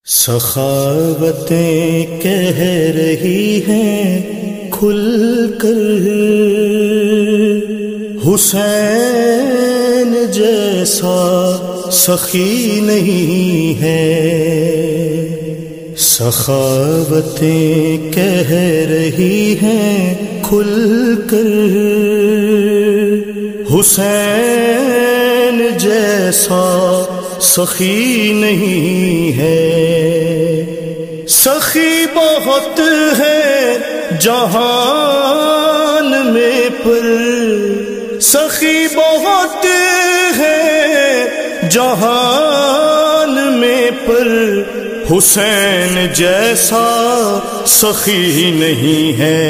سخاوتیں کہہ رہی ہیں کھل کر، حسین جیسا سخی نہیں ہے۔ سخاوتیں کہہ رہی ہیں کھل کر، حسین جیسا سخی نہیں ہے۔ سخی بہت ہے جہان میں پر، سخی بہت ہے جہان میں پر، حسین جیسا سخی نہیں ہے۔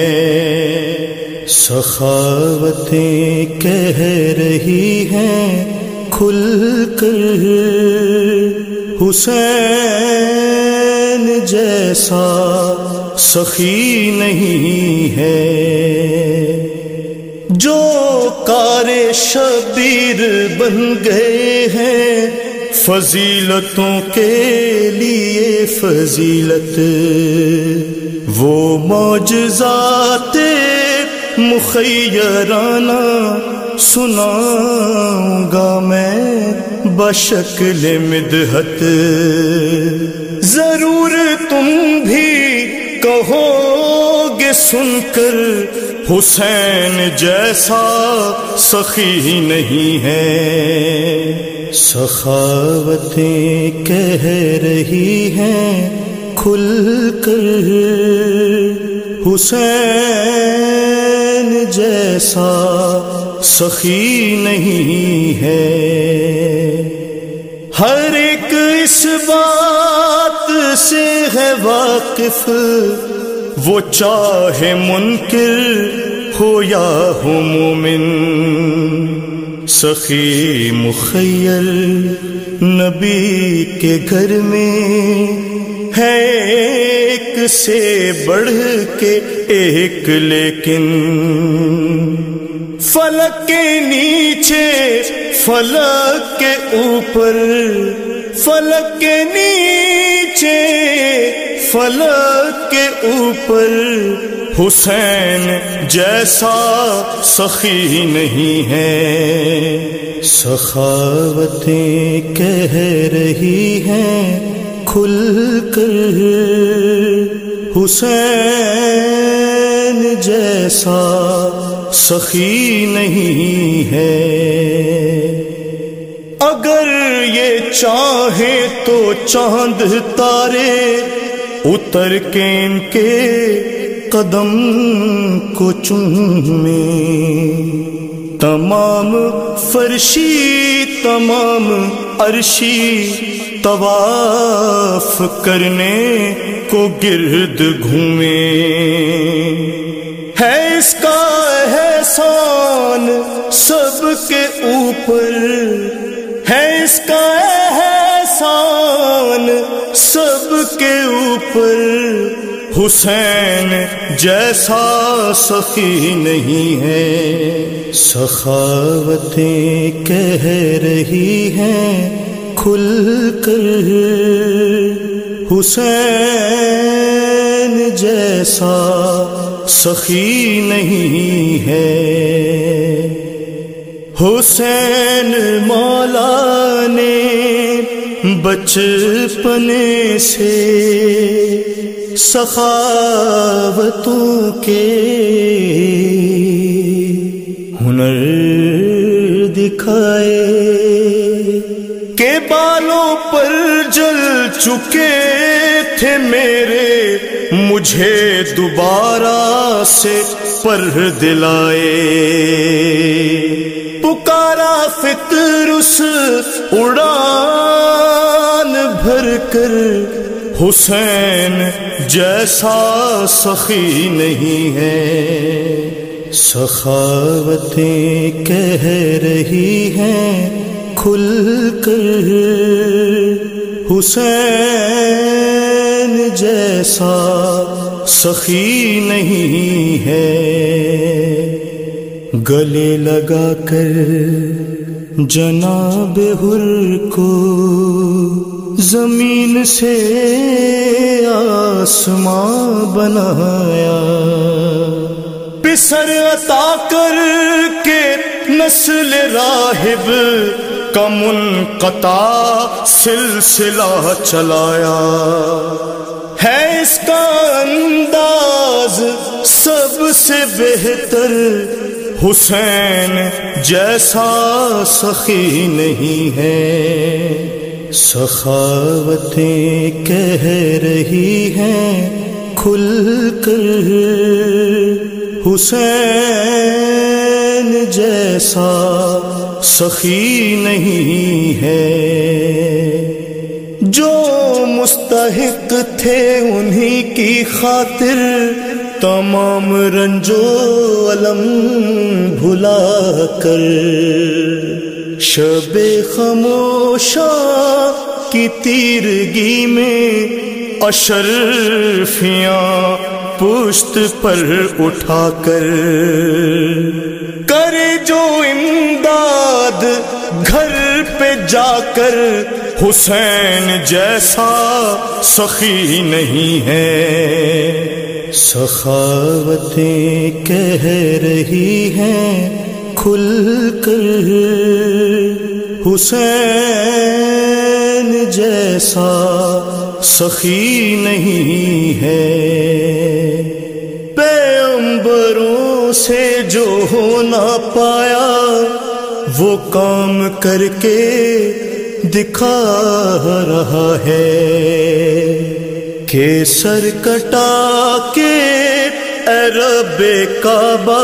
سخاوتیں کہہ رہی ہیں کھل کر، حسین جیسا سخی نہیں ہے۔ جو کار شبیر بن گئے ہیں فضیلتوں کے لیے فضیلت، وہ معجزات مخیرانہ سناؤں گا میں بشکل مدحت۔ ضرور تم بھی کہو گے سن کر، حسین جیسا سخی نہیں ہے۔ سخاوتیں کہہ رہی ہیں کھل کر، حسین جیسا سخی نہیں ہے۔ ہر ایک اس بات سے ہے واقف، وہ چاہے منکر ہو یا ہو مومن۔ سخی مخیر نبی کے گھر میں ہے ایک سے بڑھ کے ایک، لیکن فلک کے نیچے فلک کے اوپر، فلک کے نیچے فلک کے اوپر، حسین جیسا سخی نہیں ہے۔ سخاوتیں کہہ رہی ہیں کھل کر، حسین جیسا سخی نہیں ہے۔ اگر یہ چاہے تو چاند تارے اتر کے ان کے قدم کو چومیں، تمام فرشی تمام عرشی طواف کرنے کو گرد گھومیں۔ ہے اس کا احسان سب کے اوپر، ہے اس کا احسان سب کے اوپر، حسین جیسا سخی نہیں ہے۔ سخاوتیں کہہ رہی ہیں کھل کر، حسین جیسا سخی نہیں ہے۔ حسین مولا نے بچپن سے سخاوتوں کے ہنر دکھائے کہ بالوں پر جل چکے تھے میرے، مجھے دوبارہ سے پر دلائے۔ پکارا فکر اس اڑان بھر کر، حسین جیسا سخی نہیں ہے۔ سخاوتیں کہہ رہی ہیں کھل کر، حسین جیسا سخی نہیں ہے۔ گلے لگا کر جناب حر کو زمین سے آسمان بنایا، پسر عطا کر کے نسل راہب کا منقطع سلسلہ چلایا، ہے اس کا انداز سب سے بہتر، حسین جیسا سخی نہیں ہے، سخاوتیں کہہ رہی ہیں کھل کر، حسین جیسا سخی نہیں ہے، جو مستحق تھے انہی کی خاطر تمام رنجو علم بھلا کر، شب خاموشا کی تیرگی میں اشرفیاں پشت پر اٹھا کر، کرے جو امداد گھر پہ جا کر، حسین جیسا سخی نہیں ہے، سخاوتیں کہہ رہی ہیں کھل کر، حسین جیسا سخی نہیں ہے، پیغمبروں سے جو ہونا پایا وہ کام کر کے دکھا رہا ہے، کہ سر کٹا کے اے رب کعبہ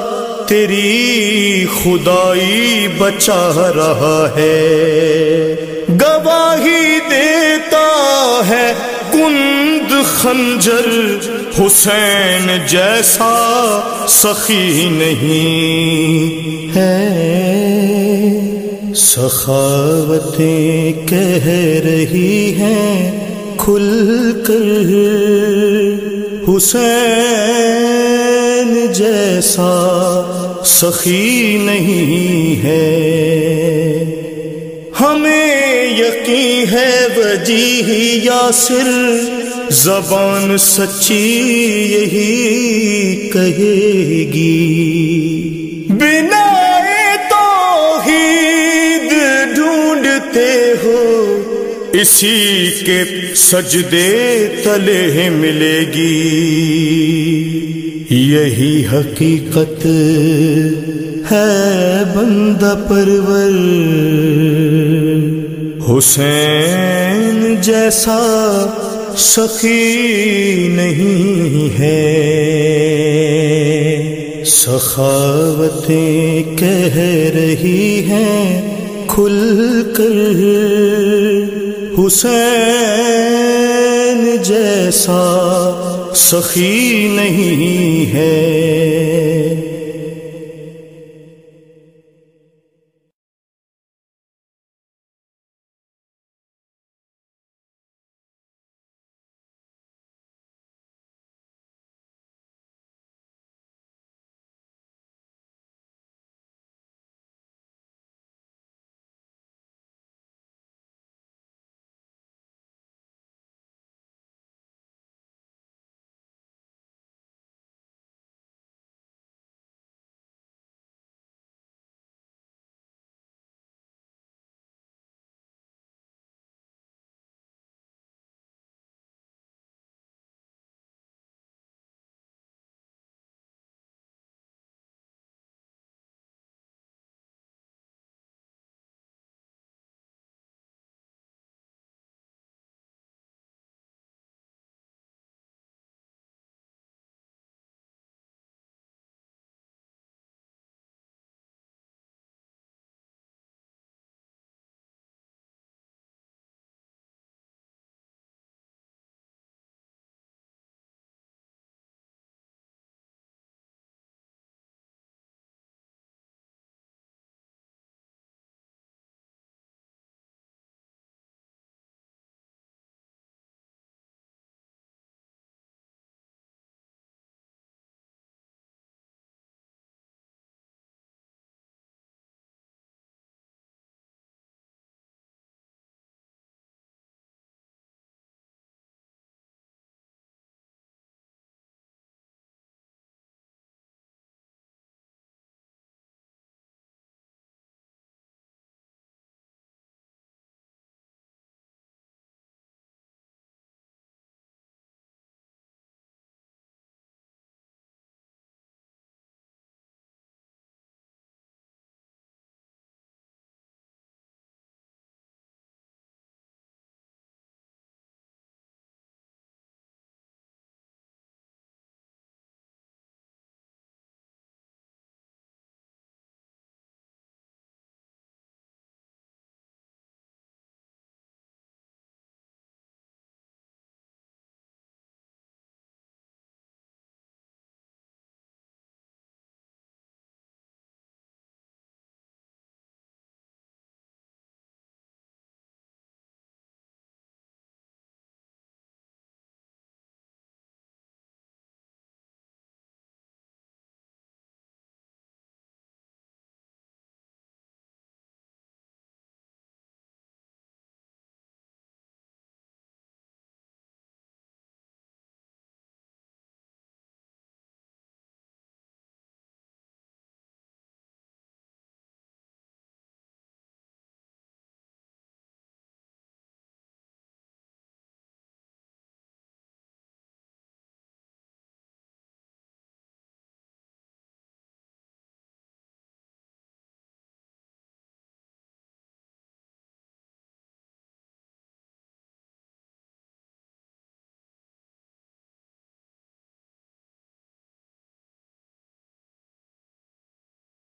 تیری خدائی بچا رہا ہے، گواہی دیتا ہے کند خنجر، حسین جیسا سخی نہیں ہے، سخاوتیں کہہ رہی ہیں کھل کر، حسین جیسا سخی نہیں ہے، ہمیں یقین ہے وجیح یاسر زبان سچی یہی کہے گی، بنا توحید ڈھونڈتے ہو اسی کے سجدے تلے ملے گی، یہی حقیقت ہے بندہ پرور، حسین جیسا سخی نہیں ہے، سخاوتیں کہہ رہی ہیں کھل کر، حسین جیسا سخی نہیں ہے۔